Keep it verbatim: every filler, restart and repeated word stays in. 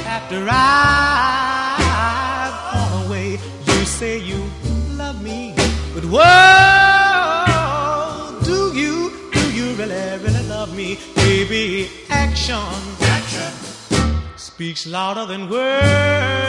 after I've gone away. You say you love me, but whoa, do you, do you really, really love me? Baby, action, action speaks louder than words.